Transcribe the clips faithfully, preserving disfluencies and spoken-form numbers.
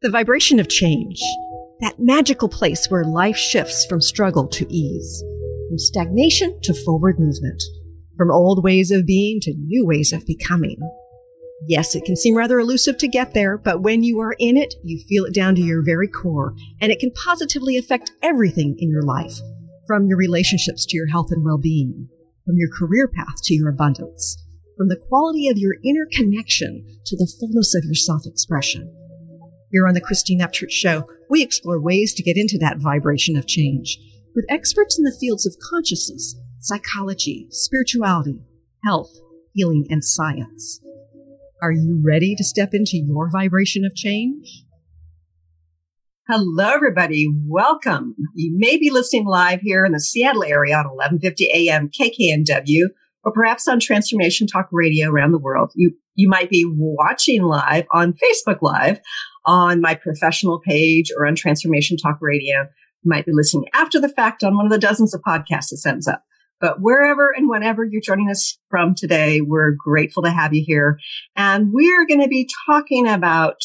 The vibration of change, that magical place where life shifts from struggle to ease, from stagnation to forward movement, from old ways of being to new ways of becoming. Yes, it can seem rather elusive to get there, but when you are in it, you feel it down to your very core, and it can positively affect everything in your life, from your relationships to your health and well-being, from your career path to your abundance, from the quality of your inner connection to the fullness of your self-expression. Here on the Christine Upchurch Show, we explore ways to get into that vibration of change with experts in the fields of consciousness, psychology, spirituality, health, healing, and science. Are you ready to step into your vibration of change? Hello, everybody. Welcome. You may be listening live here in the Seattle area on eleven fifty a.m. K K N W, or perhaps on Transformation Talk Radio around the world. You, you might be watching live on Facebook Live, on my professional page, or on Transformation Talk Radio. You might be listening after the fact on one of the dozens of podcasts that sends up. But wherever and whenever you're joining us from today, we're grateful to have you here. And we're going to be talking about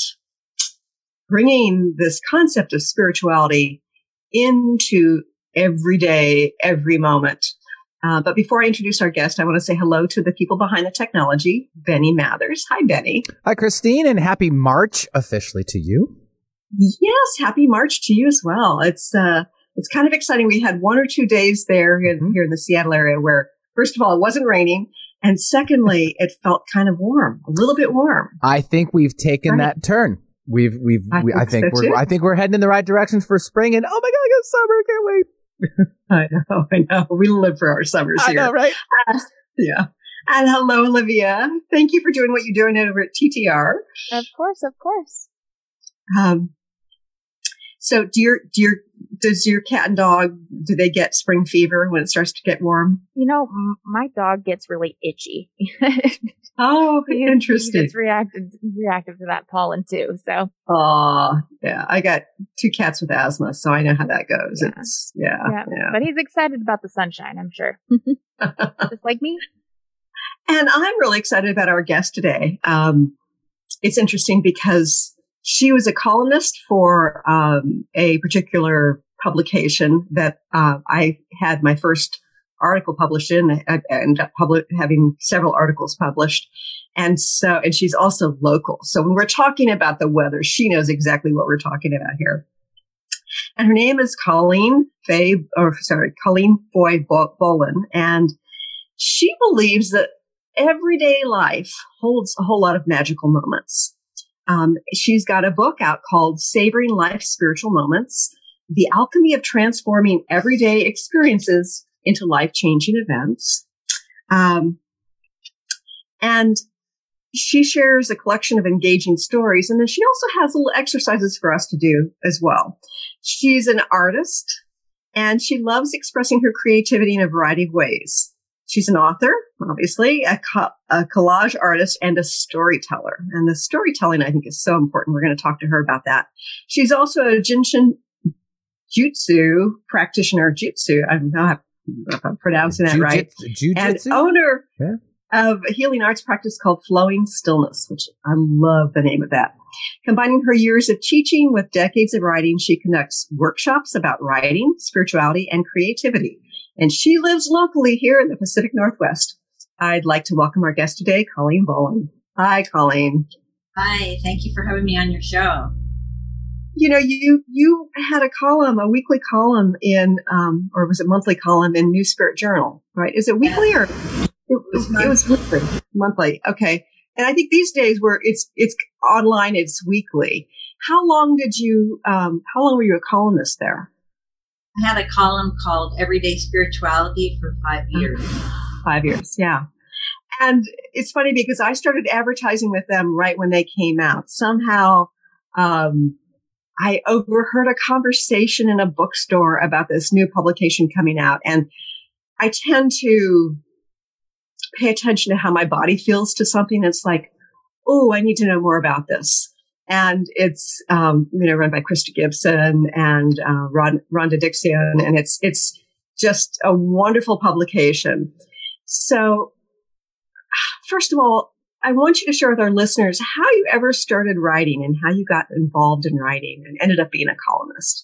bringing this concept of spirituality into every day, every moment. Uh, but before I introduce our guest, I want to say hello to the people behind the technology, Benny Mathers. Hi, Benny. Hi, Christine, and happy March officially to you. Yes, happy March to you as well. It's uh, it's kind of exciting. We had one or two days there in, mm-hmm. here in the Seattle area where, first of all, it wasn't raining. And secondly, it felt kind of warm, a little bit warm. I think we've taken right. that turn. We've, we've, I we, think, I think so we're, too. I think we're heading in the right directions for spring. And oh my God, I got summer! I can't wait. I know, I know. We live for our summers I here. I know, right? Uh, yeah. And hello, Olivia. Thank you for doing what you're doing over at T T R. Of course, of course. Um. So, do your do your does your cat and dog do they get spring fever when it starts to get warm? You know, m- my dog gets really itchy. Oh, he, interesting. He gets reactive reactive to that pollen too. So. Oh, yeah. I got two cats with asthma, so I know how that goes. Yeah. It's yeah, yeah, yeah. But he's excited about the sunshine, I'm sure. Just like me. And I'm really excited about our guest today. Um, it's interesting because she was a columnist for um, a particular publication that uh, I had my first article published in. I ended up public, having several articles published. And so, and she's also local. So when we're talking about the weather, she knows exactly what we're talking about here. And her name is Colleen Faye, or sorry, Colleen Foy Bolin. And she believes that everyday life holds a whole lot of magical moments. Um, she's got a book out called Savoring Life's Spiritual Moments, The Alchemy of Transforming Everyday Experiences into Life-Changing Events. Um, and she shares a collection of engaging stories, and then she also has little exercises for us to do as well. She's an artist, and she loves expressing her creativity in a variety of ways. She's an author, obviously, a, co- a collage artist, and a storyteller. And the storytelling, I think, is so important. We're going to talk to her about that. She's also a Jinshin Jutsu practitioner, Jutsu. I don't know if I'm pronouncing that Jiu- right. Jiu- and Jiu-jitsu? owner Yeah. of a healing arts practice called Flowing Stillness, which I love the name of that. Combining her years of teaching with decades of writing, she conducts workshops about writing, spirituality, and creativity. And she lives locally here in the Pacific Northwest. I'd like to welcome our guest today, Colleen Bolin. Hi, Colleen. Hi, thank you for having me on your show. You know, you you had a column, a weekly column in, um, or was it monthly column in New Spirit Journal, right? Is it weekly or? It, it, it was weekly, monthly. Okay. And I think these days where it's it's online, it's weekly. How long did you, um, how long were you a columnist there? I had a column called Everyday Spirituality for five years. Five years, yeah. And it's funny because I started advertising with them right when they came out. Somehow, um, I overheard a conversation in a bookstore about this new publication coming out. And I tend to pay attention to how my body feels to something. It's like, oh, I need to know more about this. And it's, um, you know, run by Krista Gibson and, uh, Ron, Rhonda Dixon. And it's, it's just a wonderful publication. So first of all, I want you to share with our listeners how you ever started writing and how you got involved in writing and ended up being a columnist.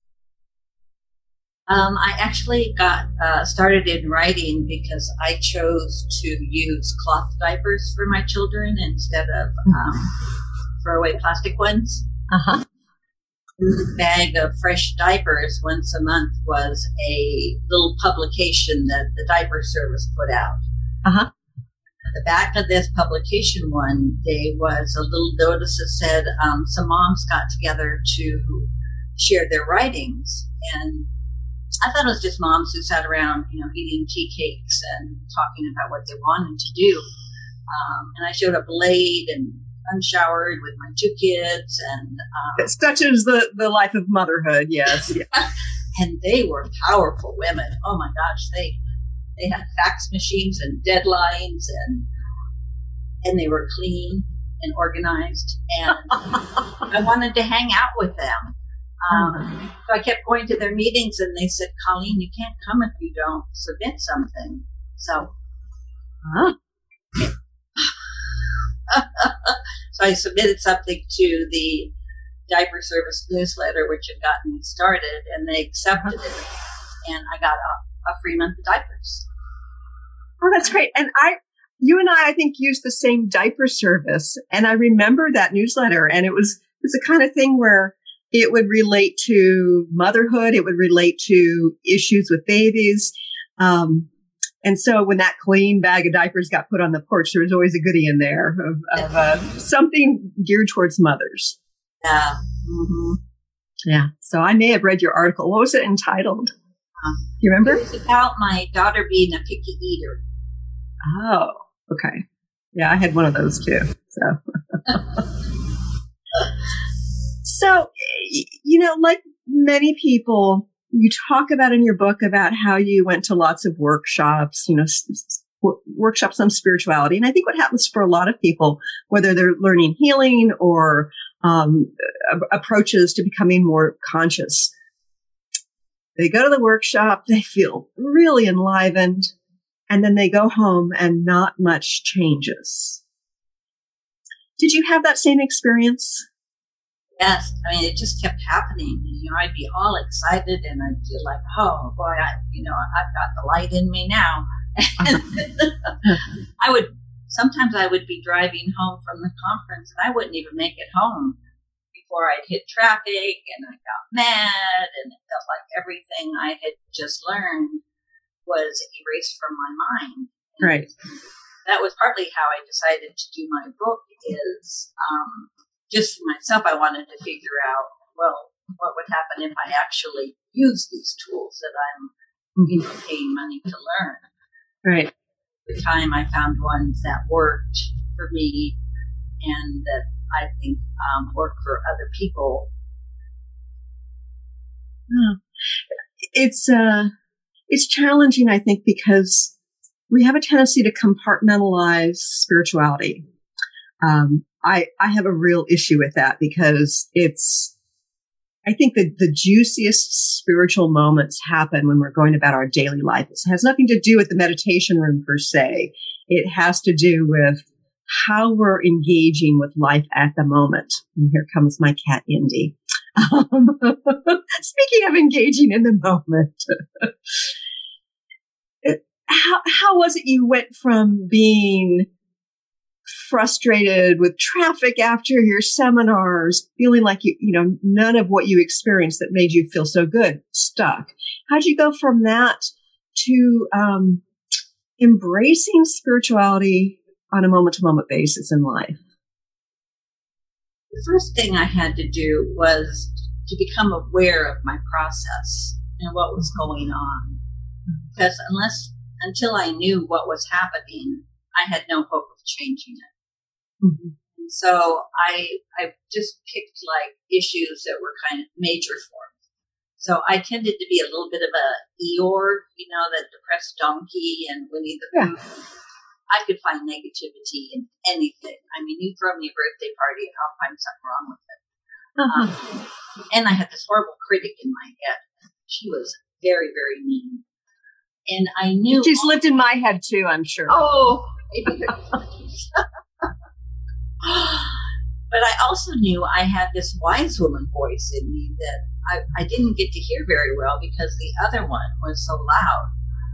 Um, I actually got uh, started in writing because I chose to use cloth diapers for my children instead of um, throwaway plastic ones. Uh-huh. The bag of fresh diapers once a month was a little publication that the diaper service put out. Uh-huh. At the back of this publication one day was a little notice that said um, some moms got together to share their writings, and I thought it was just moms who sat around, you know, eating tea cakes and talking about what they wanted to do. Um, and I showed up late and unshowered with my two kids, and um, such as the, the life of motherhood, yes. And they were powerful women. Oh my gosh, they they had fax machines and deadlines, and and they were clean and organized, and I wanted to hang out with them. Um, so I kept going to their meetings, and they said, "Colleen, you can't come if you don't submit something." So, huh? So I submitted something to the diaper service newsletter, which had gotten me started, and they accepted it, and I got a, a free month of diapers. Oh, that's great. And I, you and I, I think, used the same diaper service, and I remember that newsletter, and it was it was the kind of thing where it would relate to motherhood, it would relate to issues with babies. Um, and so when that clean bag of diapers got put on the porch, there was always a goodie in there of, of uh, something geared towards mothers. Yeah. Mm-hmm. Yeah. So I may have read your article. What was it entitled? Um, you remember? It was about my daughter being a picky eater. Oh, okay. Yeah, I had one of those too. So, so you know, like many people, you talk about in your book about how you went to lots of workshops, you know, s- s- workshops on spirituality. And I think what happens for a lot of people, whether they're learning healing or um, a- approaches to becoming more conscious, they go to the workshop, they feel really enlivened, and then they go home and not much changes. Did you have that same experience? Yes, I mean, it just kept happening. You know, I'd be all excited, and I'd feel like, oh boy, I, you know, I've got the light in me now. I would sometimes I would be driving home from the conference, and I wouldn't even make it home before I'd hit traffic, and I got mad, and it felt like everything I had just learned was erased from my mind. And right. That was partly how I decided to do my book. Is um, just for myself, I wanted to figure out, well, what would happen if I actually use these tools that I'm, you know, paying money to learn. Right. At the time, I found ones that worked for me and that I think um, work for other people. Oh. It's uh, it's challenging, I think, because we have a tendency to compartmentalize spirituality. Um, I I have a real issue with that because it's. I think that the juiciest spiritual moments happen when we're going about our daily life. It has nothing to do with the meditation room per se. It has to do with how we're engaging with life at the moment. And here comes my cat, Indy. Um, speaking of engaging in the moment, how how was it you went from being frustrated with traffic after your seminars, feeling like you you know none of what you experienced that made you feel so good stuck? How'd you go from that to um, embracing spirituality on a moment-to-moment basis in life? The first thing I had to do was to become aware of my process and what was going on. Because unless, until I knew what was happening, I had no hope of changing it. Mm-hmm. And so I, I just picked like issues that were kind of major for me. So I tended to be a little bit of a Eeyore, you know, that depressed donkey and Winnie the Pooh. Yeah. I could find negativity in anything. I mean, you throw me a birthday party and I'll find something wrong with it. Uh-huh. Um, and I had this horrible critic in my head. She was very, very mean. And I knew... She's lived in my head too, I'm sure. Oh, But I also knew I had this wise woman voice in me that I, I didn't get to hear very well because the other one was so loud.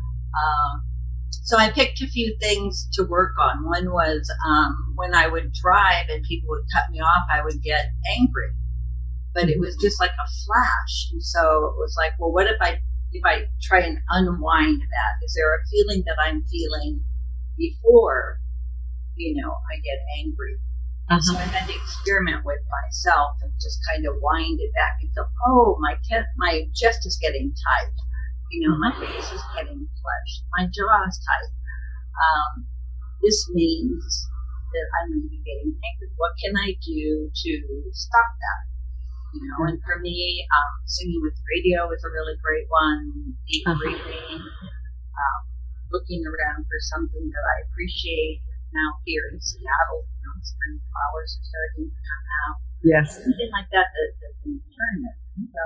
Um, so I picked a few things to work on. One was um, when I would drive and people would cut me off, I would get angry. But it was just like a flash. And so it was like, well, what if I if I try and unwind that? Is there a feeling that I'm feeling before, you know, I get angry? Uh-huh. So I had to experiment with myself and just kind of wind it back and go, oh, my te- my chest is getting tight. You know, my face is getting flushed. My jaw is tight. Um, this means that I'm going to be getting angry. What can I do to stop that? You know, and for me, um, singing with the radio is a really great one. Deep uh-huh. breathing, um, looking around for something that I appreciate. Now here in Seattle, you know, spring flowers are starting to come out. Yes. Something like that that, that can turn it. So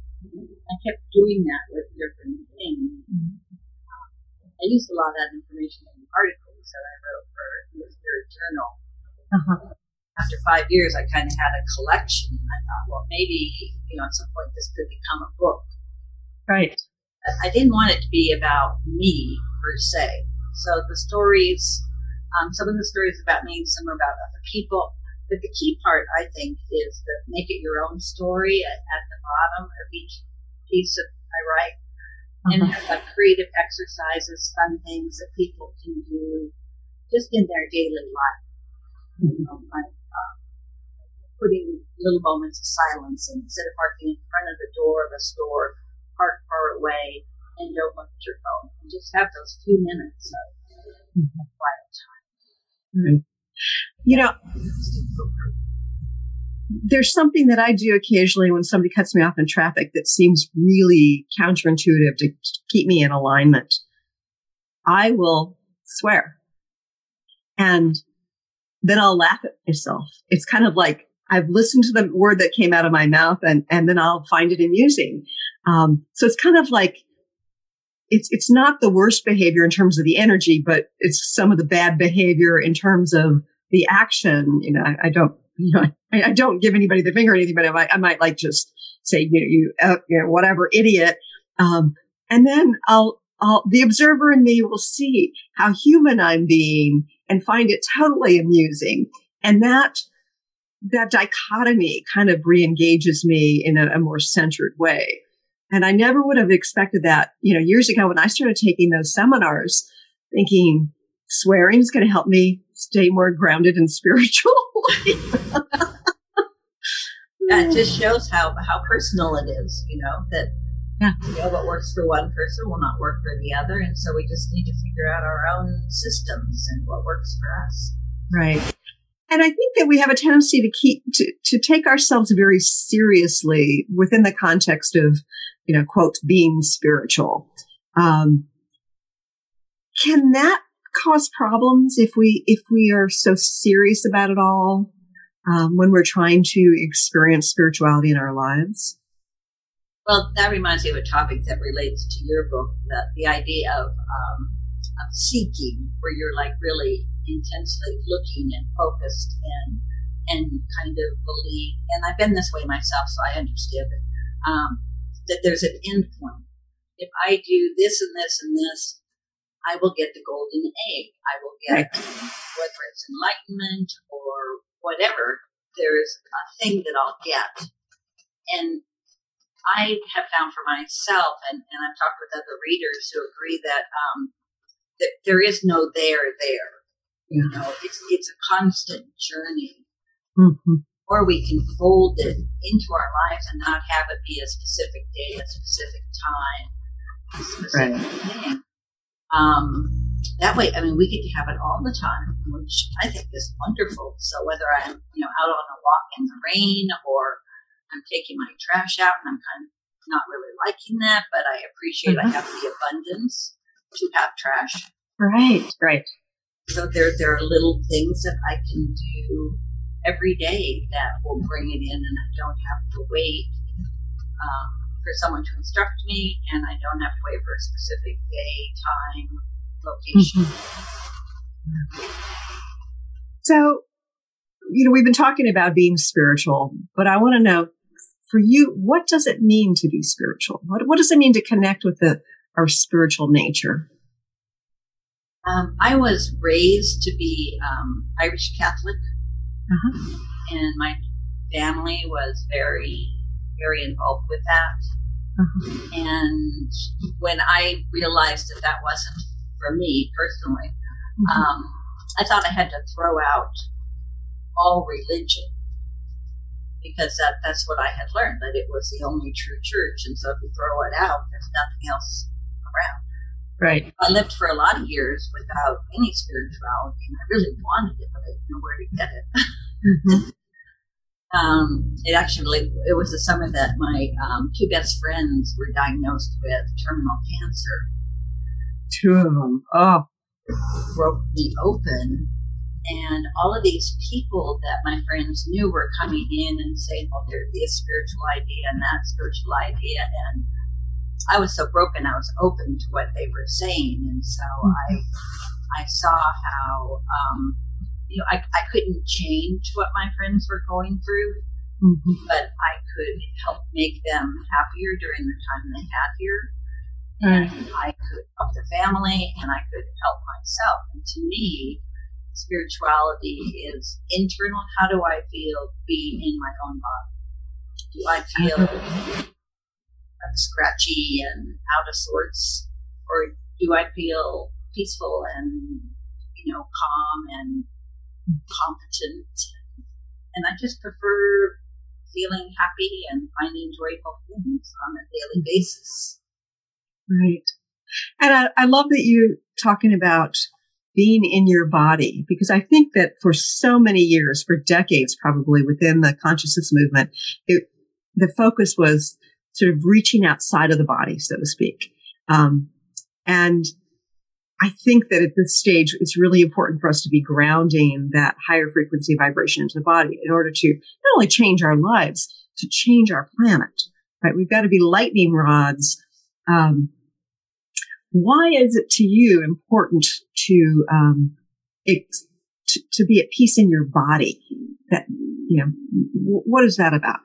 I kept doing that with different things. Um, I used a lot of that information in articles that I wrote for the Spirit Journal. Uh-huh. After five years, I kind of had a collection, and I thought, well, maybe, you know, at some point this could become a book. Right. I didn't want it to be about me, per se. So the stories... Um, some of the stories about me, some are about other people. But the key part, I think, is to make it your own story at, at the bottom of each piece that I write. Uh-huh. And have like creative exercises, fun things that people can do just in their daily life. You know, like uh, putting little moments of silence in. Instead of parking in front of the door of a store, park far away and don't look at your phone. And just have those few minutes of mm-hmm. quiet time. Right. You know, there's something that I do occasionally when somebody cuts me off in traffic that seems really counterintuitive to keep me in alignment. I will swear. And then I'll laugh at myself. It's kind of like I've listened to the word that came out of my mouth and, and then I'll find it amusing. Um, so it's kind of like, It's it's not the worst behavior in terms of the energy, but it's some of the bad behavior in terms of the action. You know, I, I don't, you know, I, I don't give anybody the finger or anything, but I might, I might like just say, you know, you, uh, you know, whatever, idiot. Um, and then I'll, I'll, the observer in me will see how human I'm being and find it totally amusing. And that, that dichotomy kind of re-engages me in a, a more centered way. And I never would have expected that, you know, years ago when I started taking those seminars, thinking swearing is going to help me stay more grounded and spiritual. That just shows how, how personal it is, you know, that yeah. you know, what works for one person will not work for the other. And so we just need to figure out our own systems and what works for us. Right. And I think that we have a tendency to keep, to, to take ourselves very seriously within the context of, you know, quote, being spiritual. Um, can that cause problems if we, if we are so serious about it all, um, when we're trying to experience spirituality in our lives? Well, that reminds me of a topic that relates to your book, that the idea of, um, of seeking, where you're like really intensely looking and focused and and kind of believe, and I've been this way myself, so I understand it, um, that there's an end point. If I do this and this and this, I will get the golden egg. I will get, whether it's enlightenment or whatever, there's a thing that I'll get. And I have found for myself, and, and I've talked with other readers who agree that, um, that there is no there there. You know, it's it's a constant journey. Mm-hmm. Or we can fold it into our lives and not have it be a specific day, a specific time, a specific right. thing. Um, that way, I mean, we get to have it all the time, which I think is wonderful. So whether I'm, you know, out on a walk in the rain or I'm taking my trash out and I'm kind of not really liking that, but I appreciate mm-hmm. I have the abundance to have trash. Right, right. So there, there are little things that I can do every day that will bring it in, and I don't have to wait um, for someone to instruct me, and I don't have to wait for a specific day, time, location. Mm-hmm. So So, you know, we've been talking about being spiritual, but I want to know for you, what does it mean to be spiritual? What, what does it mean to connect with the, our spiritual nature? Um, I was raised to be um, Irish Catholic, uh-huh. and my family was very, very involved with that. Uh-huh. And when I realized that that wasn't for me personally, mm-hmm. um, I thought I had to throw out all religion, because that, that's what I had learned, that it was the only true church. And so if you throw it out, there's nothing else around. Right. I lived for a lot of years without any spirituality, and I really wanted it, but I didn't know where to get it. Mm-hmm. um, it actually, it was the summer that my um, two best friends were diagnosed with terminal cancer. Two of them. Oh. Broke me open. And all of these people that my friends knew were coming in and saying, well, there's this spiritual idea and that spiritual idea. And I was so broken, I was open to what they were saying. And so I I saw how, um, you know, I, I couldn't change what my friends were going through, mm-hmm. but I could help make them happier during the time they had here. And mm-hmm. I could help their family, and I could help myself. And to me, spirituality is internal. How do I feel being in my own body? Do I feel like scratchy and out of sorts, or do I feel peaceful and, you know, calm and competent? And I just prefer feeling happy and finding joyful things on a daily basis. Right. And I, I love that you're talking about being in your body, because I think that for so many years, for decades probably within the consciousness movement, it, the focus was sort of reaching outside of the body, so to speak. Um, and I think that at this stage, it's really important for us to be grounding that higher frequency vibration into the body in order to not only change our lives, to change our planet, right? We've got to be lightning rods. Um, why is it to you important to, um, it, to, to be at peace in your body? That, you know, w- what is that about?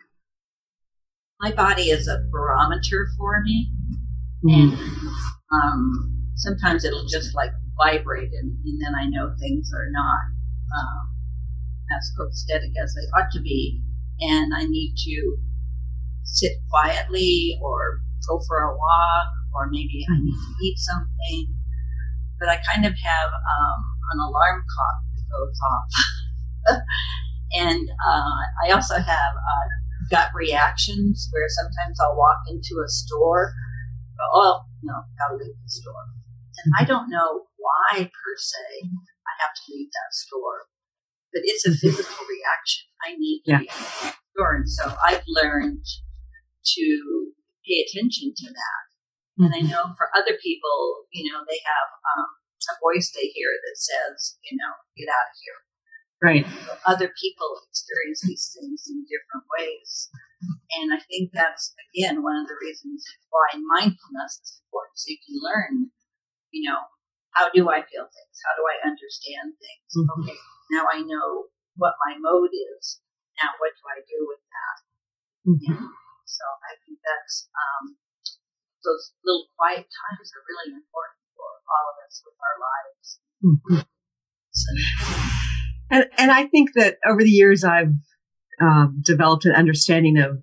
My body is a barometer for me, mm. and um, sometimes it'll just like vibrate, and, and then I know things are not um, as copacetic as they ought to be, and I need to sit quietly or go for a walk, or maybe I need to eat something. But I kind of have um, an alarm clock that goes off, and uh, I also have uh, gut reactions where sometimes I'll walk into a store, oh, no, gotta leave the store. And I don't know why, per se, I have to leave that store, but it's a physical reaction. I need to yeah. be in the store. And so I've learned to pay attention to that. Mm-hmm. And I know for other people, you know, they have um, a voice they hear that says, you know, get out of here. Right. So other people experience these things in different ways. And I think that's, again, one of the reasons why mindfulness is important. So you can learn, you know, how do I feel things? How do I understand things? Mm-hmm. Okay, now I know what my mode is. Now what do I do with that? Mm-hmm. And so I think that's, um, those little quiet times are really important for all of us with our lives. Mm-hmm. So, And, and I think that over the years, I've um, developed an understanding of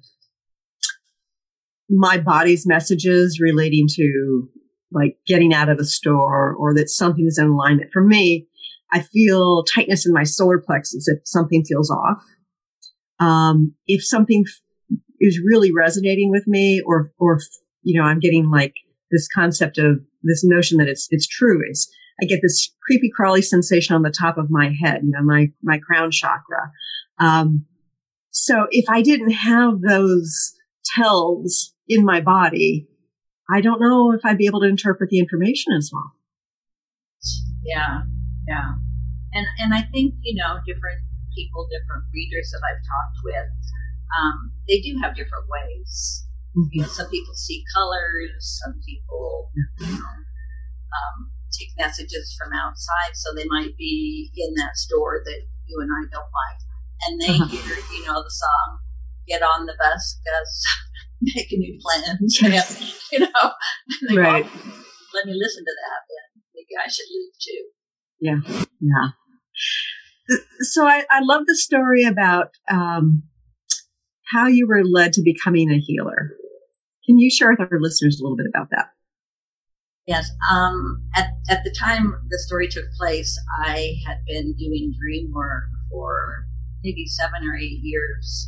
my body's messages relating to like getting out of the store, or that something is in alignment. For me, I feel tightness in my solar plexus if something feels off. Um, if something f- is really resonating with me, or, or, you know, I'm getting like this concept of this notion that it's, it's true. It's, I get this creepy crawly sensation on the top of my head, you know, my, my crown chakra. Um, so if I didn't have those tells in my body, I don't know if I'd be able to interpret the information as well. Yeah. Yeah. And, and I think, you know, different people, different readers that I've talked with, um, they do have different ways. Mm-hmm. You know, some people see colors, some people, you know, um, take messages from outside. So they might be in that store that you and I don't like. And they uh-huh. hear, you know, the song, "Get on the bus, Gus, making new plans." You know, and they right. go, "Let me listen to that, and maybe I should leave too." Yeah, yeah. So I, I love the story about um, how you were led to becoming a healer. Can you share with our listeners a little bit about that? Yes. Um, at, at the time the story took place, I had been doing dream work for maybe seven or eight years.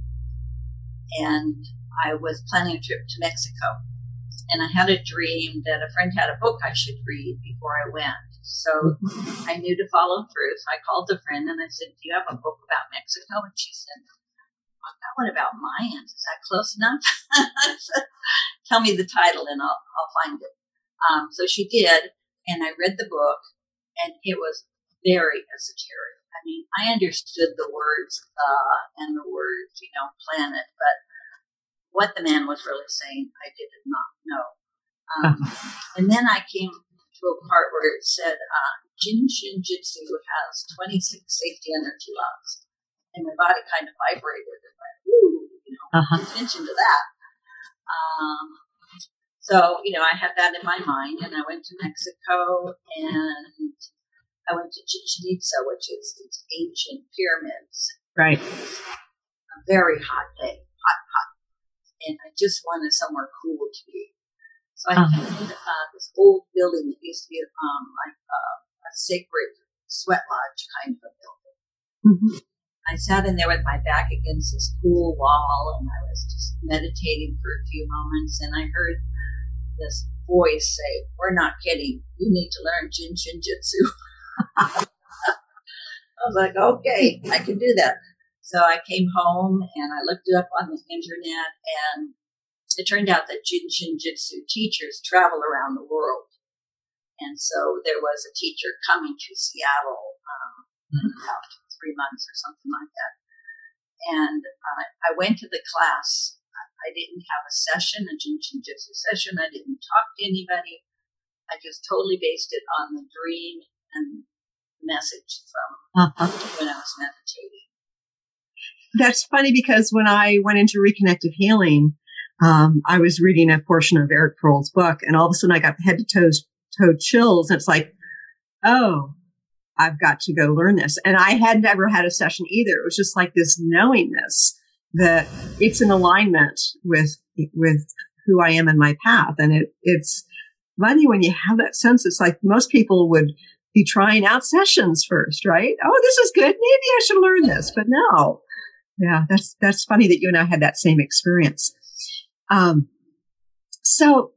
And I was planning a trip to Mexico. And I had a dream that a friend had a book I should read before I went. So I knew to follow through. So I called a friend and I said, "Do you have a book about Mexico?" And she said, "I've got one about Mayans. Is that close enough?" I said, "Tell me the title and I'll, I'll find it." Um, so she did, and I read the book, and it was very esoteric. I mean, I understood the words uh, and the words, you know, planet, but what the man was really saying, I did not know. Um, and then I came to a part where it said, uh, Jin Shin Jitsu has twenty-six safety energy locks. And my body kind of vibrated and went, ooh, you know, uh-huh. pay attention to that. Um, so, you know, I had that in my mind, and I went to Mexico, and I went to Chichen Itza, which is these ancient pyramids. Right. A very hot day, hot, hot. And I just wanted somewhere cool to be. So I uh-huh. found uh, this old building that used to be um, like uh, a sacred sweat lodge kind of a building. Mm-hmm. I sat in there with my back against this cool wall, and I was just meditating for a few moments, and I heard this voice say, "We're not kidding. You need to learn Jin Shin Jitsu." I was like, okay, I can do that. So I came home, and I looked it up on the internet, and it turned out that Jin Shin Jitsu teachers travel around the world. And so there was a teacher coming to Seattle um, in about three months or something like that. And uh, I went to the class. I didn't have a session, a Jin Shin Jitsu session. I didn't talk to anybody. I just totally based it on the dream and message from uh-huh. when I was meditating. That's funny because when I went into Reconnective Healing, um, I was reading a portion of Eric Pearl's book, and all of a sudden I got head to toes, toe chills. And it's like, oh, I've got to go learn this. And I hadn't ever had a session either. It was just like this knowingness that it's in alignment with with who I am in my path. And it it's funny when you have that sense. It's like most people would be trying out sessions first, right? Oh, this is good. Maybe I should learn this. But no. Yeah, that's that's funny that you and I had that same experience. Um, so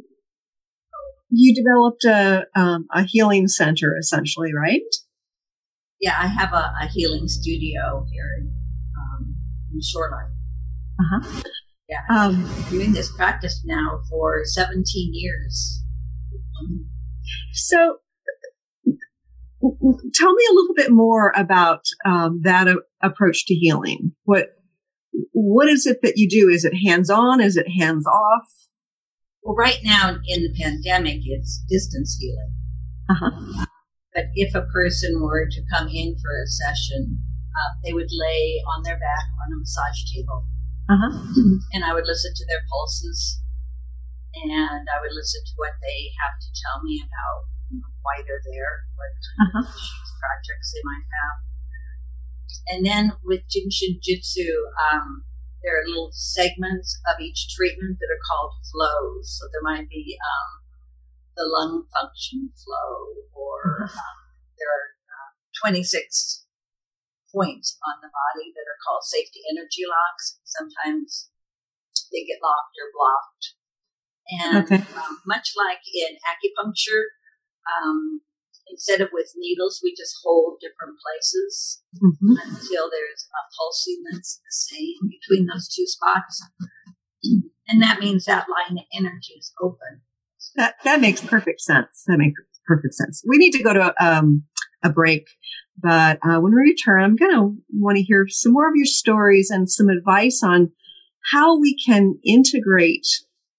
you developed a um, a healing center, essentially, right? Yeah, I have a, a healing studio here in, um, in Shoreline. Uh-huh. Yeah, I've um, been doing this practice now for seventeen years. So tell me a little bit more about um, that a- approach to healing. What what is it that you do? Is it hands-on? Is it hands-off? Well, right now in the pandemic, it's distance healing. Uh-huh. But if a person were to come in for a session, uh, they would lay on their back on a massage table. Uh-huh. And I would listen to their pulses, and I would listen to what they have to tell me about why they're there, what kind uh-huh. of issues, projects they might have. And then with Jin Shin Jitsu, um, there are little segments of each treatment that are called flows. So there might be um, the lung function flow, or uh-huh. um, there are uh, twenty-six points on the body that are called safety energy locks. Sometimes they get locked or blocked. And okay. um, much like in acupuncture, um, instead of with needles, we just hold different places mm-hmm. until there's a pulsing that's the same between those two spots. And that means that line of energy is open. That that makes perfect sense. That makes perfect sense. We need to go to um, a break, but uh, when we return, I'm going to want to hear some more of your stories and some advice on how we can integrate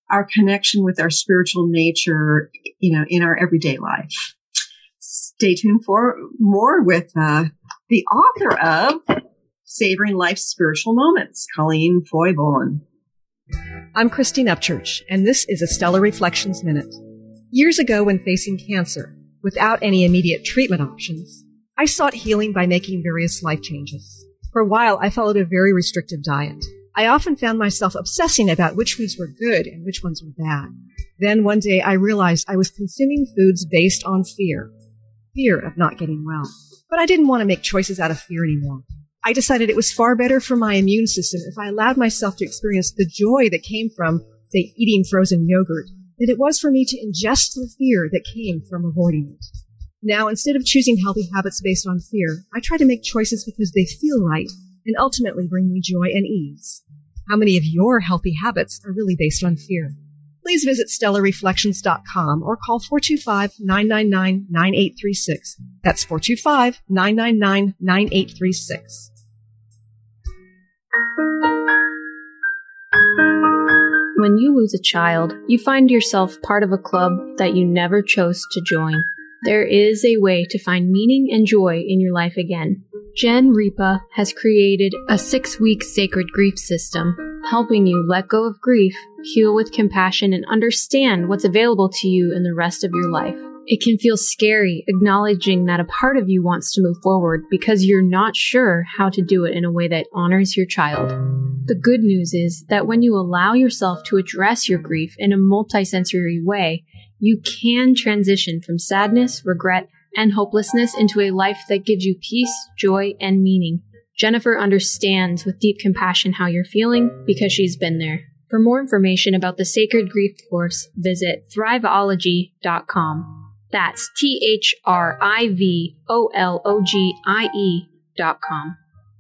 our connection with our spiritual nature, you know, in our everyday life. Stay tuned for more with uh, the author of Savoring Life's Spiritual Moments, Colleen Foy Boland. I'm Christine Upchurch, and this is a Stellar Reflections Minute. Years ago, when facing cancer, without any immediate treatment options, I sought healing by making various life changes. For a while, I followed a very restrictive diet. I often found myself obsessing about which foods were good and which ones were bad. Then one day, I realized I was consuming foods based on fear. Fear of not getting well. But I didn't want to make choices out of fear anymore. I decided it was far better for my immune system if I allowed myself to experience the joy that came from, say, eating frozen yogurt, than it was for me to ingest the fear that came from avoiding it. Now, instead of choosing healthy habits based on fear, I try to make choices because they feel right and ultimately bring me joy and ease. How many of your healthy habits are really based on fear? Please visit stellar reflections dot com or call four two five, nine nine nine, nine eight three six. That's four two five, nine nine nine, nine eight three six. When you lose a child, you find yourself part of a club that you never chose to join. There is a way to find meaning and joy in your life again. Jen Ripa has created a six-week sacred grief system, helping you let go of grief, heal with compassion, and understand what's available to you in the rest of your life. It can feel scary acknowledging that a part of you wants to move forward because you're not sure how to do it in a way that honors your child. The good news is that when you allow yourself to address your grief in a multisensory way, you can transition from sadness, regret, and hopelessness into a life that gives you peace, joy, and meaning. Jennifer understands with deep compassion how you're feeling because she's been there. For more information about the Sacred Grief course, visit thriveology dot com. That's T H R I V O L O G I E dot com.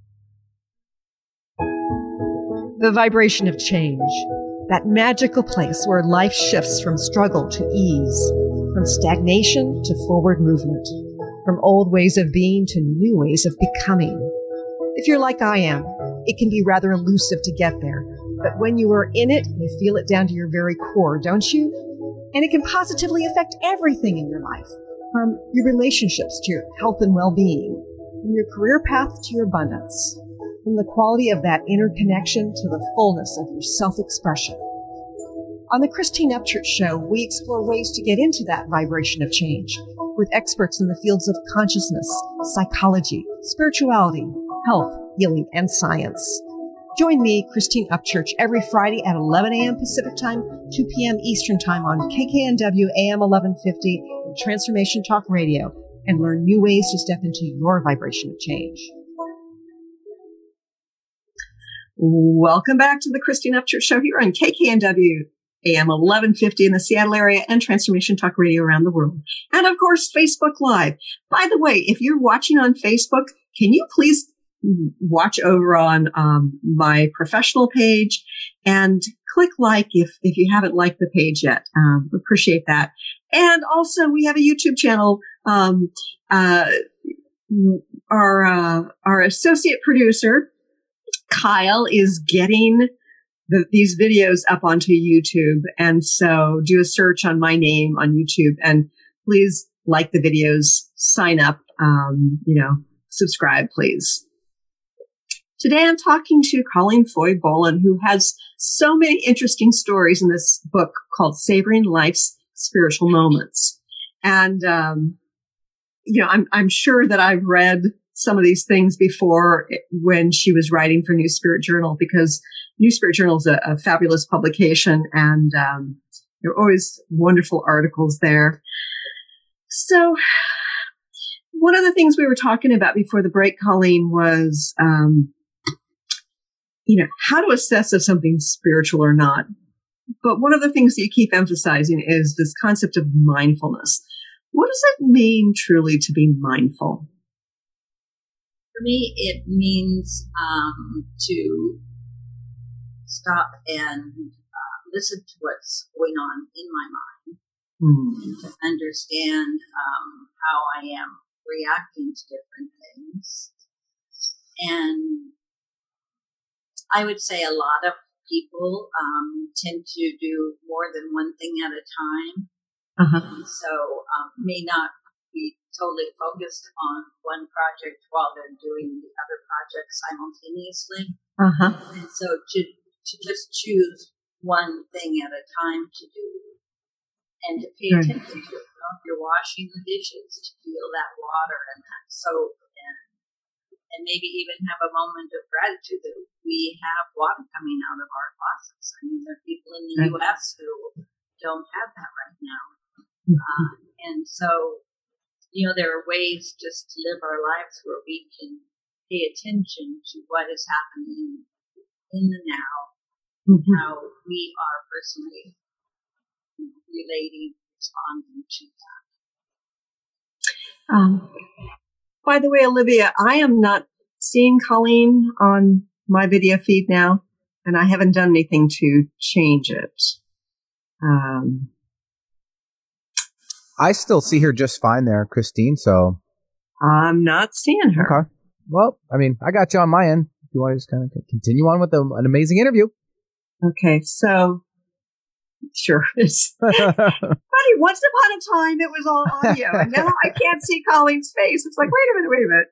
The vibration of change. That magical place where life shifts from struggle to ease, from stagnation to forward movement, from old ways of being to new ways of becoming. If you're like I am, it can be rather elusive to get there, but when you are in it, you feel it down to your very core, don't you? And it can positively affect everything in your life, from your relationships to your health and well-being, from your career path to your abundance, from the quality of that inner connection to the fullness of your self-expression. On the Christine Upchurch Show, we explore ways to get into that vibration of change with experts in the fields of consciousness, psychology, spirituality, health, healing, and science. Join me, Christine Upchurch, every Friday at eleven a.m. Pacific Time, two p.m. Eastern Time on K K N W A M eleven fifty and Transformation Talk Radio, and learn new ways to step into your vibration of change. Welcome back to the Christine Upchurch Show here on K K N W A M eleven fifty in the Seattle area and Transformation Talk Radio around the world. And of course, Facebook Live. By the way, if you're watching on Facebook, can you please watch over on um, my professional page and click like if, if you haven't liked the page yet. Um, appreciate that. And also, we have a YouTube channel. Um, uh, our, uh, our associate producer, Kyle, is getting the, these videos up onto YouTube. And so do a search on my name on YouTube and please like the videos, sign up, um, you know, subscribe, please. Today I'm talking to Colleen Foy Boland, who has so many interesting stories in this book called Savoring Life's Spiritual Moments. And, um, you know, I'm, I'm sure that I've read some of these things before when she was writing for New Spirit Journal, because New Spirit Journal is a, a fabulous publication, and um, there are always wonderful articles there. So one of the things we were talking about before the break, Colleen, was, um, you know, how to assess if something's spiritual or not. But one of the things that you keep emphasizing is this concept of mindfulness. What does it mean truly to be mindful? For me, it means um, to stop and uh, listen to what's going on in my mind mm. and to understand um, how I am reacting to different things. And I would say a lot of people um, tend to do more than one thing at a time. Uh-huh. And so um, may not be totally focused on one project while they're doing the other project simultaneously. Uh-huh. And so to, to just choose one thing at a time to do and to pay Right. attention to it. You know, if you're washing the dishes, to feel that water and that soap, and and maybe even have a moment of gratitude that we have water coming out of our faucets. I mean, there are people in the Right. U S who don't have that right now. Mhm. Uh, and so, you know, there are ways just to live our lives where we can pay attention to what is happening in the now, Mhm. how we are personally relating, responding to that. Um, by the way, Olivia, I am not seeing Colleen on my video feed now, and I haven't done anything to change it. Um, I still see her just fine there, Christine. So, I'm not seeing her. okay. Well, I mean, I got you on my end. If you want to just kind of continue on with the, an amazing interview. Okay, so sure. It's, buddy, once upon a time it was all audio, and now I can't see Colleen's face. It's like, wait a minute, wait a minute.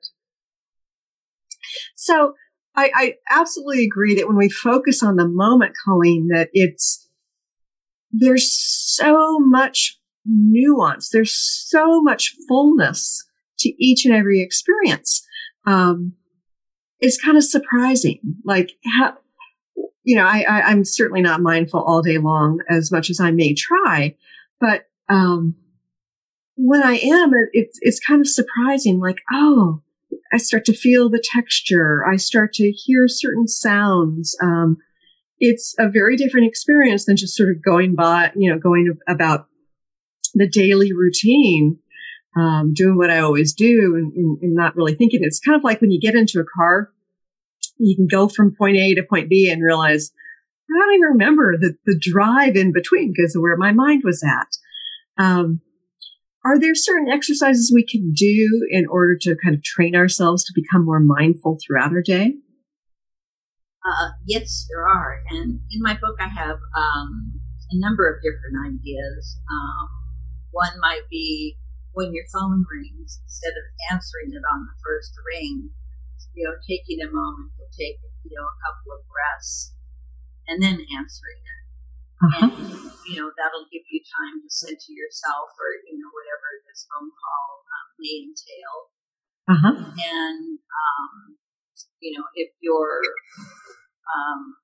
So I, I absolutely agree that when we focus on the moment, Colleen, that it's there's so much nuance, there's so much fullness to each and every experience. Um, it's kind of surprising, like how. You know, I, I, I'm certainly not mindful all day long as much as I may try, but um, when I am, it, it's it's kind of surprising. Like, oh, I start to feel the texture. I start to hear certain sounds. Um, it's a very different experience than just sort of going by, you know, going about the daily routine, um, doing what I always do, and, and, and not really thinking. It's kind of like when you get into a car. You can go from point A to point B and realize, I don't even remember the, the drive in between because of where my mind was at. Um, are there certain exercises we can do in order to kind of train ourselves to become more mindful throughout our day? Uh, yes, there are. And in my book, I have um, a number of different ideas. Um, one might be when your phone rings, instead of answering it on the first ring, you know, taking a moment to take, you know, a couple of breaths and then answering it. Uh-huh. And, you know, that'll give you time to center yourself or, you know, whatever this phone call um, may entail. Uh-huh. And, um, you know, if you're um,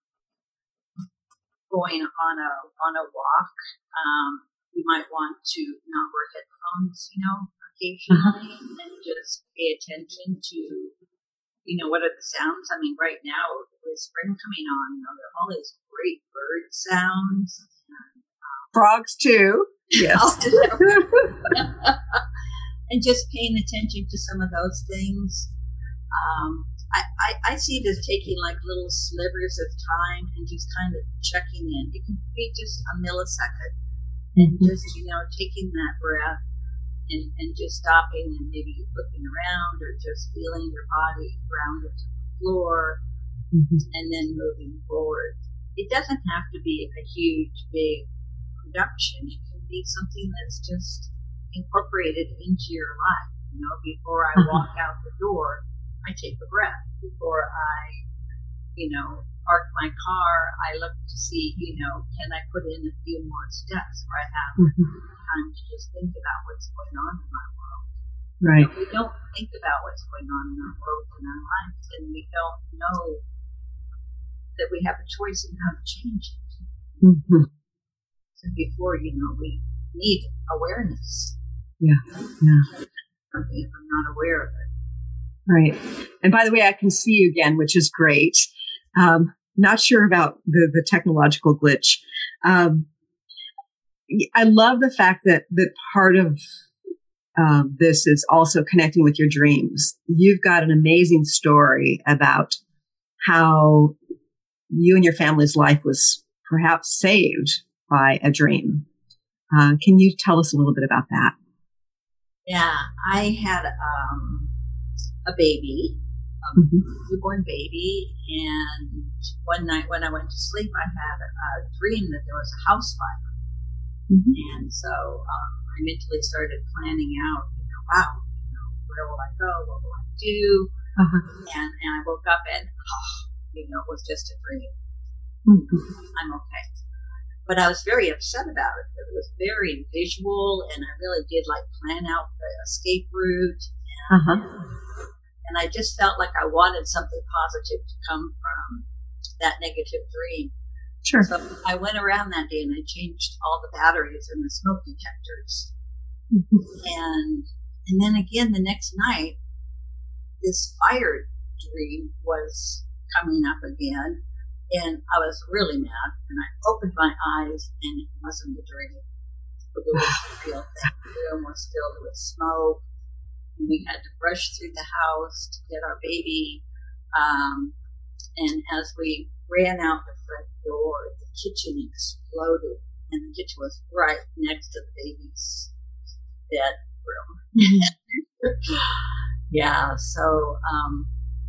going on a on a walk, um, you might want to not wear headphones, you know, occasionally, uh-huh. and just pay attention to, you know, what are the sounds? I mean, right now, with spring coming on, you know, there are all these great bird sounds. And, um, frogs, too. Yes. And just paying attention to some of those things. Um, I, I, I see it as taking like little slivers of time and just kind of checking in. It can be just a millisecond. And just, you know, taking that breath. And, and just stopping and maybe looking around or just feeling your body grounded to the floor, mm-hmm. and then moving forward. It doesn't have to be a huge, big production. It can be something that's just incorporated into your life. You know, before I uh-huh. walk out the door, I take a breath. Before I, you know, park my car, I look to see, you know, can I put in a few more steps where I have mm-hmm. time to just think about what's going on in my world. Right. If we don't think about what's going on in our world, in our lives, then we don't know that we have a choice in how to change it. Mm-hmm. So before, you know, we need awareness. Yeah. Yeah. Something if I'm not aware of it. Right. And by the way, I can see you again, which is great. Um, not sure about the, the technological glitch. Um, I love the fact that, that part of um, this is also connecting with your dreams. You've got an amazing story about how you and your family's life was perhaps saved by a dream. Uh, can you tell us a little bit about that? Yeah, I had um, a baby a mm-hmm. newborn baby. And one night when I went to sleep, I had a, a dream that there was a house fire. Mm-hmm. And so um, I mentally started planning out, you know, wow, you know, where will I go? What will I do? Uh-huh. And, and I woke up and, oh, you know, it was just a dream. Mm-hmm. I'm okay. But I was very upset about it. It was very visual, and I really did like plan out the escape route. And, uh-huh. and I just felt like I wanted something positive to come from that negative dream. Sure. So I went around that day and I changed all the batteries in the smoke detectors. Mm-hmm. And and then again the next night, this fire dream was coming up again. And I was really mad, and I opened my eyes, and it wasn't a dream. It was real. That room was filled with smoke, and we had to rush through the house to get our baby. Um, and as we ran out the front door, the kitchen exploded, and the kitchen was right next to the baby's bedroom. Yeah, so um,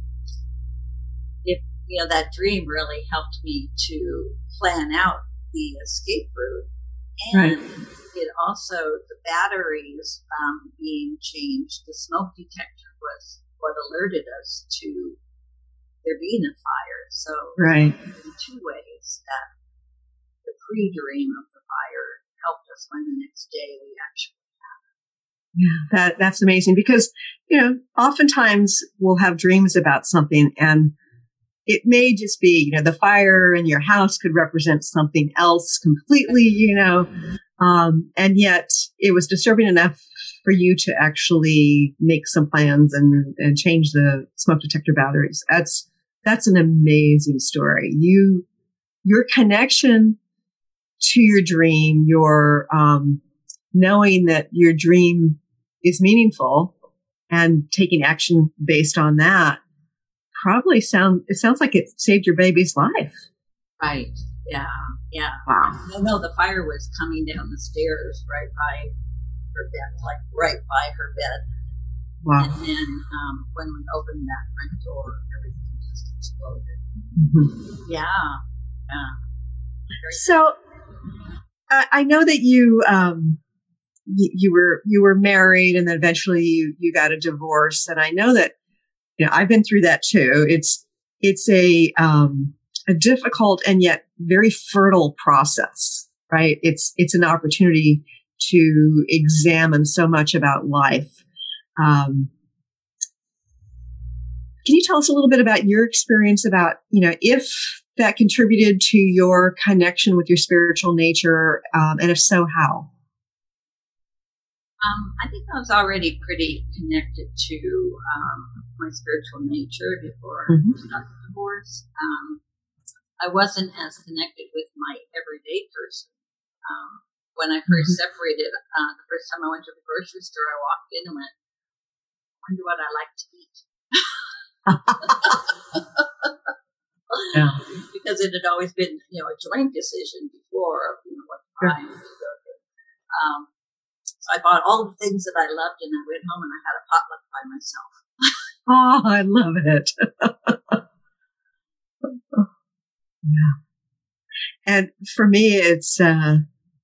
if you know, that dream really helped me to plan out the escape route. And right. it also, the batteries um, being changed, the smoke detector was what alerted us to there being a fire. So right. in two ways, that the pre-dream of the fire helped us when the next day we actually had it. Yeah, that, that's amazing because, you know, oftentimes we'll have dreams about something and it may just be, you know, the fire in your house could represent something else completely, you know, um, and yet it was disturbing enough for you to actually make some plans and, and change the smoke detector batteries. That's, that's an amazing story. You, your connection to your dream, your, um, knowing that your dream is meaningful and taking action based on that. Probably sound, it sounds like it saved your baby's life. Right. Yeah. Yeah. Wow. No, no, the fire was coming down the stairs right by her bed, like right by her bed. Wow. And then um, when we opened that front door, everything just exploded. Mm-hmm. Yeah. Yeah. So I, I know that you, um, you, you were, you were married and then eventually you, you got a divorce. And I know that, you know, I've been through that too. It's, it's a, um, a difficult and yet very fertile process, right? It's, it's an opportunity to examine so much about life. Um, can you tell us a little bit about your experience about, you know, if that contributed to your connection with your spiritual nature, um, and if so, how? Um, I think I was already pretty connected to um, my spiritual nature before mm-hmm. I got the divorce. Um, I wasn't as connected with my everyday person. Um, when I first mm-hmm. separated, uh, the first time I went to the grocery store, I walked in and went, I wonder what I like to eat. Yeah. Because it had always been, you know, a joint decision before of, you know, what time to go to. Um, So I bought all the things that I loved, and I went home and I had a potluck by myself. Oh, I love it. Yeah. And for me, it's uh,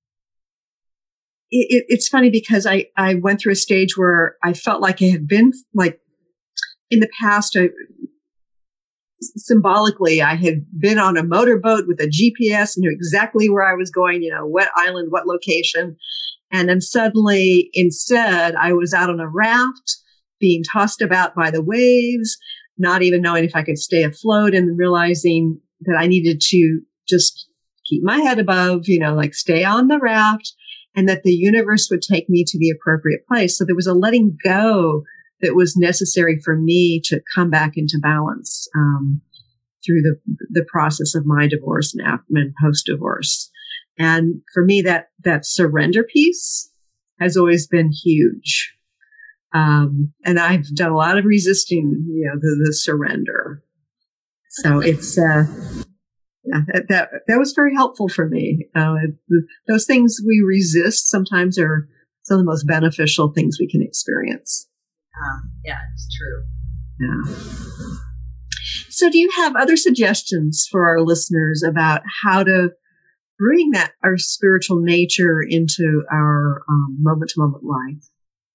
it, it, it's funny because I, I went through a stage where I felt like it had been like in the past. I, symbolically, I had been on a motorboat with a G P S and knew exactly where I was going. You know, what island, what location. And then suddenly, instead, I was out on a raft, being tossed about by the waves, not even knowing if I could stay afloat, and realizing that I needed to just keep my head above, you know, like stay on the raft, and that the universe would take me to the appropriate place. So there was a letting go that was necessary for me to come back into balance um, through the the process of my divorce and, and post-divorce. And for me, that, that surrender piece has always been huge. Um, and I've done a lot of resisting, you know, the, the surrender. So it's, uh, yeah, that, that, that was very helpful for me. Uh, those things we resist sometimes are some of the most beneficial things we can experience. Um, yeah, it's true. Yeah. So do you have other suggestions for our listeners about how to bring that, our spiritual nature into our um, moment-to-moment life?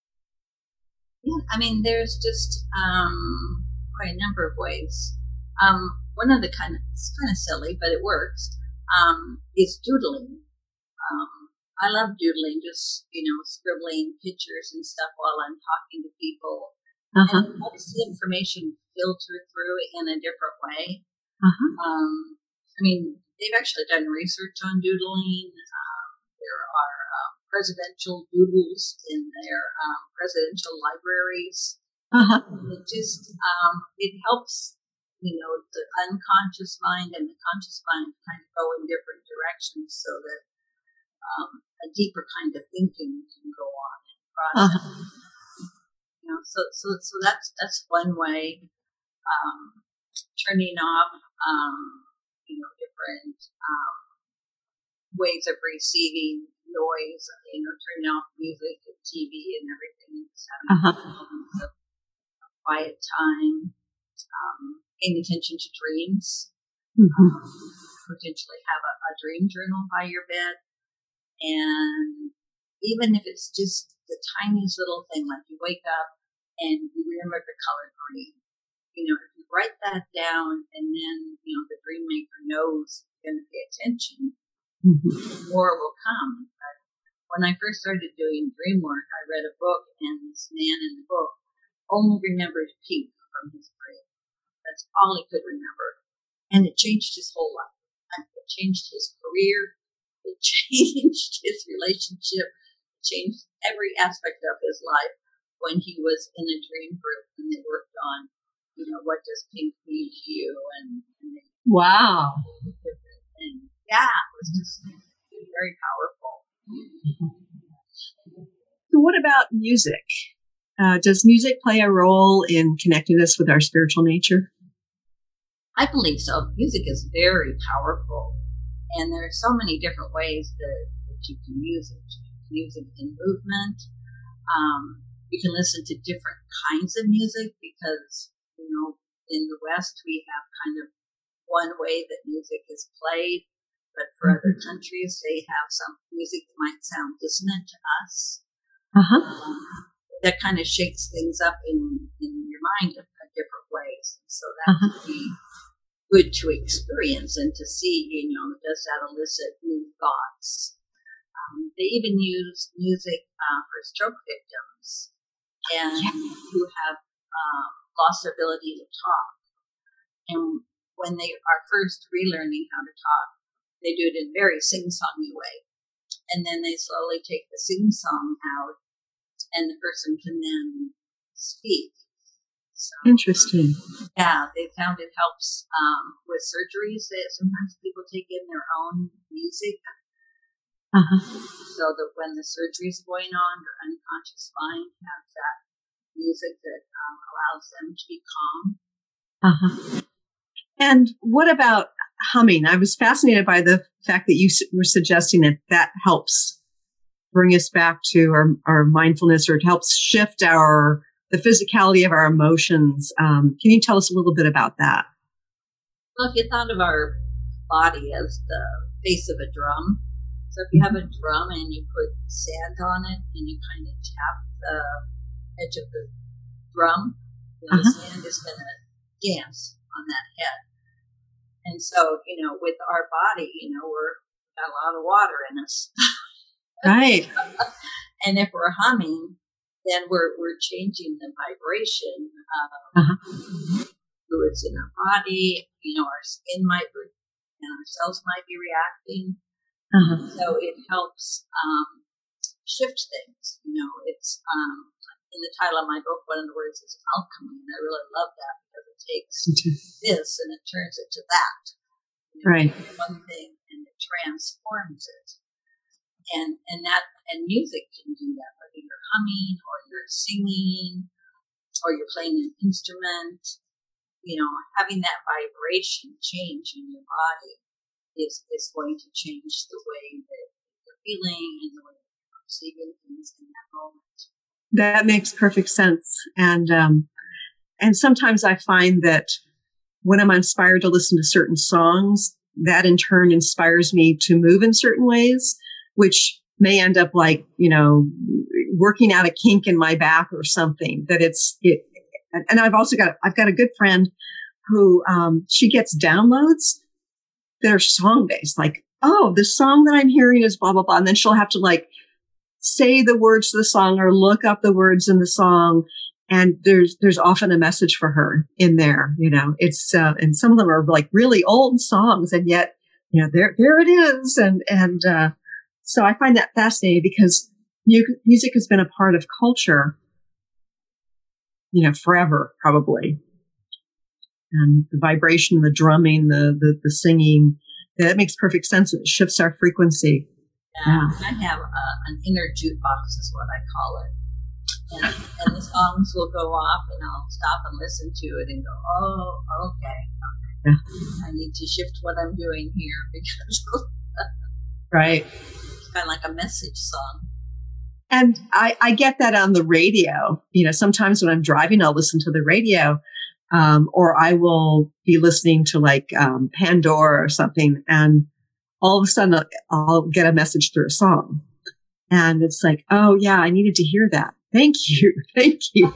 Yeah, I mean, there's just um, quite a number of ways. Um, one of the kind of, it's kind of silly, but it works, um, is doodling. Um, I love doodling, just, you know, scribbling pictures and stuff while I'm talking to people. Uh-huh. And it helps the information filter through in a different way. Uh-huh. Um, I mean, they've actually done research on doodling. Um, there are uh, presidential doodles in their um, presidential libraries. Uh-huh. It just, um, it helps, you know, the unconscious mind and the conscious mind kind of go in different directions so that um, a deeper kind of thinking can go on and process. Uh-huh. You know, so, so, so that's, that's one way. Um, turning off, um, you know, different um, ways of receiving noise, you know, turning off music and T V and everything, and just having uh-huh. moments of, of quiet time, um, paying attention to dreams, mm-hmm. um, potentially have a, a dream journal by your bed, and even if it's just the tiniest little thing, like you wake up and you remember the color green. You know, if you write that down and then, you know, the dream maker knows you're going to pay attention, mm-hmm. more will come. But when I first started doing dream work, I read a book, and this man in the book only remembered pink from his brain. That's all he could remember. And it changed his whole life. It changed his career. It changed his relationship. It changed every aspect of his life when he was in a dream group and they worked on, you know, what does pink mean to you? And, and they, wow. Different things. Yeah, it was just very powerful. So what about music? Uh, does music play a role in connecting us with our spiritual nature? I believe so. Music is very powerful. And there are so many different ways that, that you can use it. You can use it in movement. Um, you can listen to different kinds of music because, you know, in the West, we have kind of one way that music is played, but for mm-hmm. other countries, they have some music that might sound dissonant to us. Uh-huh. Um, that kind of shakes things up in, in your mind in, in different ways. So that uh-huh. would be good to experience and to see, you know, does that elicit new thoughts? Um, they even use music uh, for stroke victims and yeah. who have um, lost their ability to talk. And when they are first relearning how to talk, they do it in a very sing-songy way. And then they slowly take the sing-song out, and the person can then speak. So, interesting. Yeah, they found it helps um, with surgeries that sometimes people take in their own music. Uh-huh. So that when the surgery is going on, their unconscious mind has that music that um, allows them to be calm. Uh-huh. And what about humming? I was fascinated by the fact that you were suggesting that that helps bring us back to our, our mindfulness, or it helps shift our the physicality of our emotions. Um, can you tell us a little bit about that? Well, if you thought of our body as the face of a drum, so if you have a drum and you put sand on it and you kind of tap the edge of the drum, you know, uh-huh. the sand is going to dance on that head. And so, you know, with our body, you know, we're got a lot of water in us. Right. And if we're humming, then we're we're changing the vibration of uh-huh. fluids in our body. You know, our skin might be, and our cells might be reacting. Uh-huh. So it helps um, shift things. You know, it's um, in the title of my book, one of the words is alchemy, and I really love that because it takes this and it turns it to that. You know, right. One thing and it transforms it. And and that and music can do that, whether you're humming or you're singing or you're playing an instrument. You know, having that vibration change in your body is is going to change the way that you're feeling and the way you're perceiving things in that moment. That makes perfect sense. And um, and sometimes I find that when I'm inspired to listen to certain songs, that in turn inspires me to move in certain ways, which may end up like, you know, working out a kink in my back or something. That it's it. And I've also got I've got a good friend who um, she gets downloads that are song based, like, oh, the song that I'm hearing is blah blah blah, and then she'll have to like say the words to the song or look up the words in the song. And there's, there's often a message for her in there, you know, it's, uh, and some of them are like really old songs, and yet, you know, there, there it is. And, and, uh, so I find that fascinating because mu- music has been a part of culture, you know, forever, probably. And the vibration, the drumming, the, the, the singing, that makes perfect sense. It shifts our frequency. Yeah. I have uh, an inner jukebox is what I call it. And, and the songs will go off, and I'll stop and listen to it and go, oh, okay, okay. Yeah. I need to shift what I'm doing here because right. It's kind of like a message song. And I, I get that on the radio. You know, sometimes when I'm driving, I'll listen to the radio, um, or I will be listening to like um, Pandora or something, and all of a sudden I'll get a message through a song. And it's like, oh, yeah, I needed to hear that. Thank you. Thank you.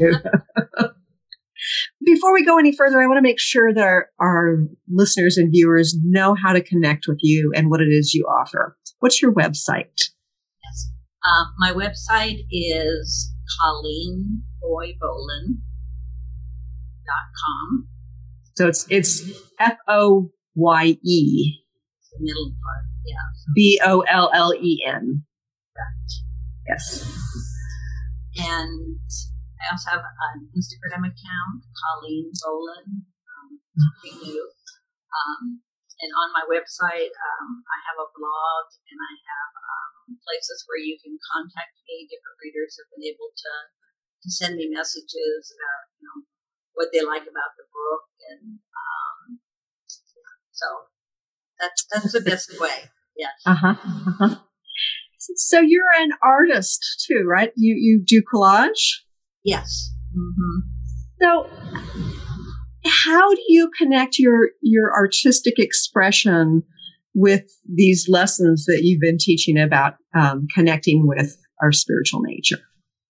Before we go any further, I want to make sure that our, our listeners and viewers know how to connect with you and what it is you offer. What's your website? Yes. Uh, my website is Colleen Foy Bolin dot com. So it's it's F O Y E. The middle part, yeah. B O L L E N. Correct. Yes. And I also have an Instagram account, Colleen Bolin, um, new. Um, and on my website, um, I have a blog, and I have um, places where you can contact me. Different readers have been able to, to send me messages about, you know, what they like about the book, and um, so that's that's the best way. Yes. Uh huh. Uh huh. So you're an artist too, right? You you do collage? Yes. Mm-hmm. So how do you connect your your artistic expression with these lessons that you've been teaching about um, connecting with our spiritual nature?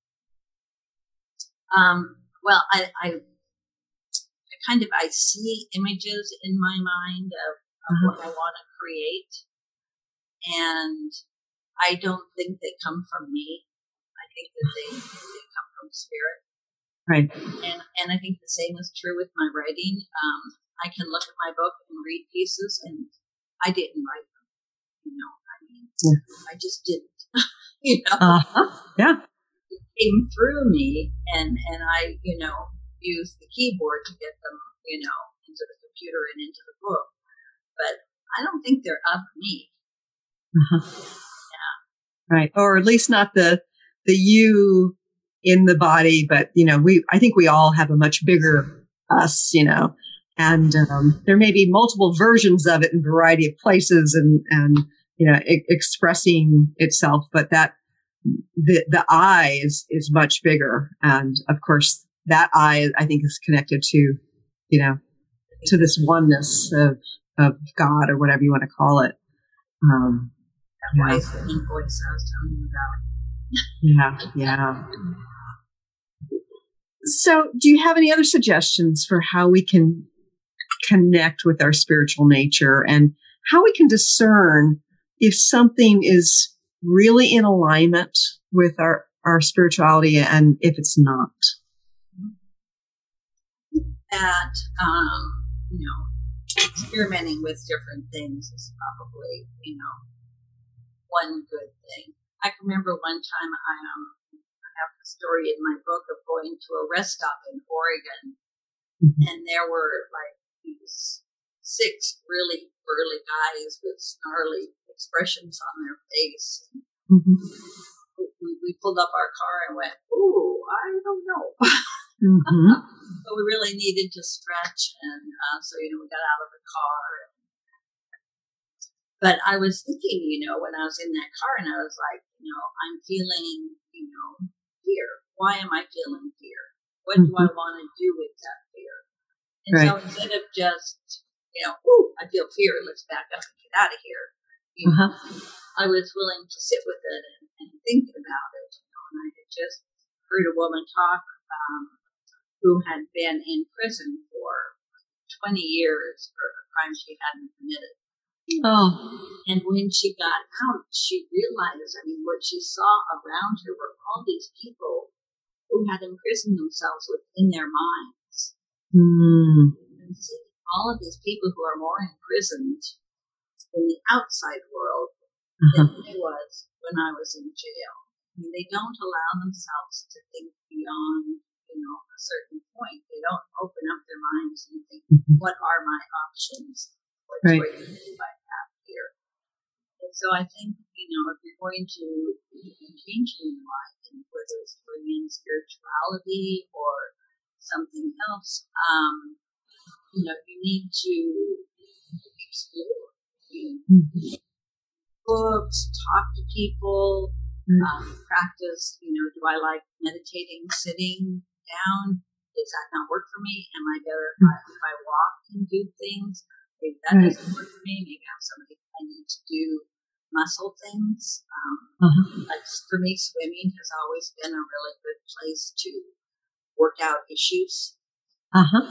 Um, well, I, I, I kind of I see images in my mind of, of uh-huh. what I want to create, and I don't think they come from me. I think that they, they come from spirit. Right. And and I think the same is true with my writing. Um, I can look at my book and read pieces, and I didn't write them. You know, I mean, yeah. I just didn't. you know, uh-huh. Yeah. It came through me, and and I, you know, used the keyboard to get them, you know, into the computer and into the book. But I don't think they're of me. Uh-huh. Right. Or at least not the, the you in the body, but, you know, we, I think we all have a much bigger us, you know, and, um, there may be multiple versions of it in a variety of places and, and, you know, e- expressing itself, but that the, the I is, is much bigger. And of course that I, I think is connected to, you know, to this oneness of, of God or whatever you want to call it. Um, That wise inner voice I was telling you about. Yeah, yeah. So, do you have any other suggestions for how we can connect with our spiritual nature and how we can discern if something is really in alignment with our, our spirituality and if it's not? That, um, you know, experimenting with different things is probably, you know, one good thing. I can remember one time I um I have the story in my book of going to a rest stop in Oregon, mm-hmm. and there were like these six really burly guys with snarly expressions on their face. Mm-hmm. We, we pulled up our car and went, "Ooh, I don't know." Mm-hmm. But we really needed to stretch, and uh, so you know we got out of the car. But I was thinking, you know, when I was in that car, and I was like, you know, I'm feeling, you know, fear. Why am I feeling fear? What mm-hmm. do I want to do with that And Right. so instead of just, you know, ooh, I feel fear, let's back up and get out of here, you know, Uh-huh. I was willing to sit with it and, and think about it. You know, and I had just heard a woman talk um, who had been in prison for twenty years for a crime she hadn't committed. Oh, And when she got out, she realized, I mean, what she saw around her were all these people who had imprisoned themselves within their minds. mm. And see all of these people who are more imprisoned in the outside world Uh-huh. than I was when I was in jail. I mean, they don't allow themselves to think beyond, you know, a certain point. They don't open up their minds and think, Mhm. what are my options? What Right. choices do I have here? And so I think, you know, if you're going to be changing your life, and whether it's to bring in spirituality or something else, um, you know, you need to explore. You know, Mhm. books, talk to people, Mm. um, practice, you know, do I like meditating sitting down? Does that not work for me? Am I better if I, if I walk and do things? Maybe that Right. doesn't work for me. Maybe I'm somebody I need to do muscle things. Um, Uh-huh. like for me, swimming has always been a really good place to work out issues. Uh-huh.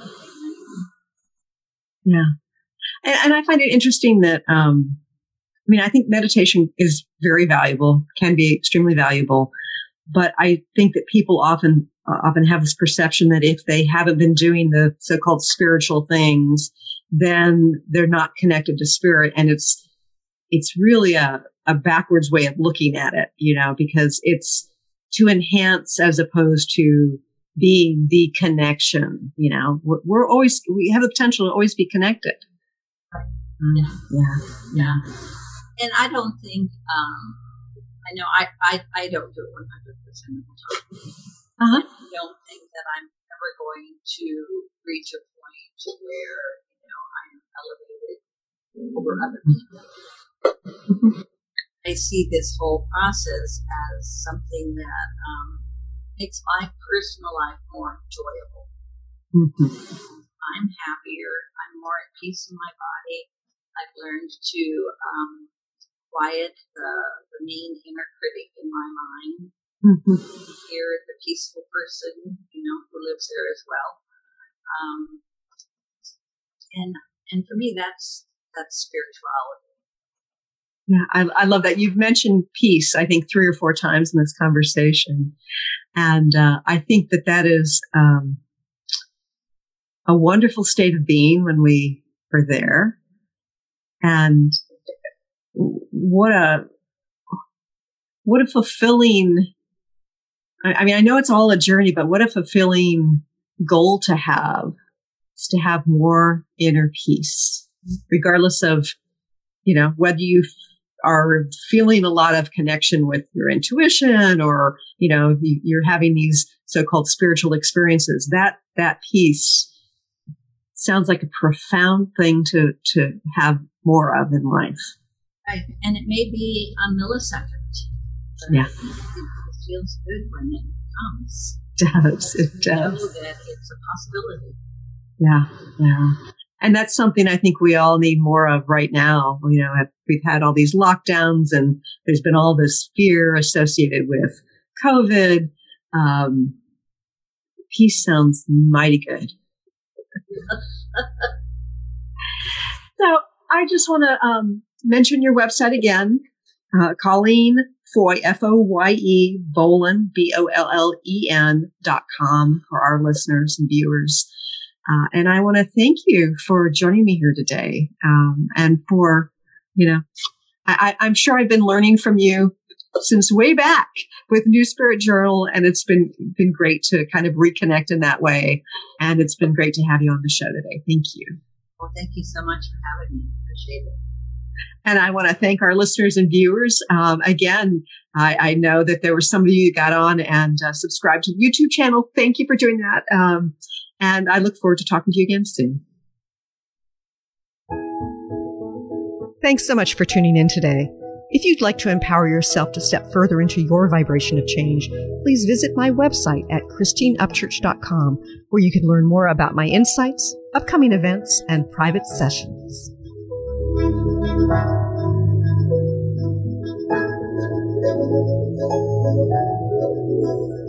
Yeah. And, and I find it interesting that, um, I mean, I think meditation is very valuable, can be extremely valuable, but I think that people often, uh, often have this perception that if they haven't been doing the so-called spiritual things, then they're not connected to spirit. And it's, it's really a, a backwards way of looking at it, you know, because it's to enhance as opposed to being the connection, you know, we're, we're always, we have the potential to always be connected. Mm, yeah. Yeah. And I don't think, um, I know I, I, I don't do it one hundred percent of the time. Uh-huh. I don't think that I'm ever going to reach a point to where, you know, I'm elevated over other people. I see this whole process as something that um, makes my personal life more enjoyable. Mm-hmm. I'm happier. I'm more at peace in my body. I've learned to um, quiet the, the mean inner critic in my mind. Mm-hmm. Hear the peaceful person, you know, who lives there as well. Um, and and for me, that's that's spirituality. Yeah, I, I love that. You've mentioned peace, I think, three or four times in this conversation. And uh, I think that that is um, a wonderful state of being when we are there. And what a, what a fulfilling, I, I mean, I know it's all a journey, but what a fulfilling goal to have is to have more inner peace, regardless of, you know, whether you are feeling a lot of connection with your intuition or, you know, you're having these so-called spiritual experiences. That, that peace sounds like a profound thing to, to have more of in life. Right. And it may be a millisecond. But Yeah. It, it feels good when it comes. It does. It You know does. that it's a possibility. Yeah. Yeah. And that's something I think we all need more of right now. You know, we've had all these lockdowns and there's been all this fear associated with COVID. Um, peace sounds mighty good. So I just want to um, mention your website again, uh, Colleen Foy, F O Y E, Bollen, B O L L E N dot com for our listeners and viewers. Uh, and I want to thank you for joining me here today. Um, and for, you know, I, I'm sure I've been learning from you since way back with New Spirit Journal. And it's been, been great to kind of reconnect in that way. And it's been great to have you on the show today. Thank you. Well, thank you so much for having me. Appreciate it. And I want to thank our listeners and viewers. Um, again, I, I know that there were some of you who got on and uh, subscribed to the YouTube channel. Thank you for doing that. Um, and I look forward to talking to you again soon. Thanks so much for tuning in today. If you'd like to empower yourself to step further into your vibration of change, please visit my website at christine upchurch dot com, where you can learn more about my insights, upcoming events, and private sessions. Thank you.